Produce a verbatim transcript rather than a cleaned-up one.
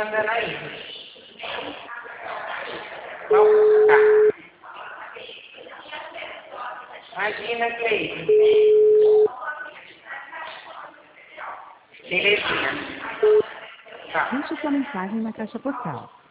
mandando aí. Vamos cá. Imagina, Cleide. Belezinha. Tá. Deixe sua mensagem na caixa postal.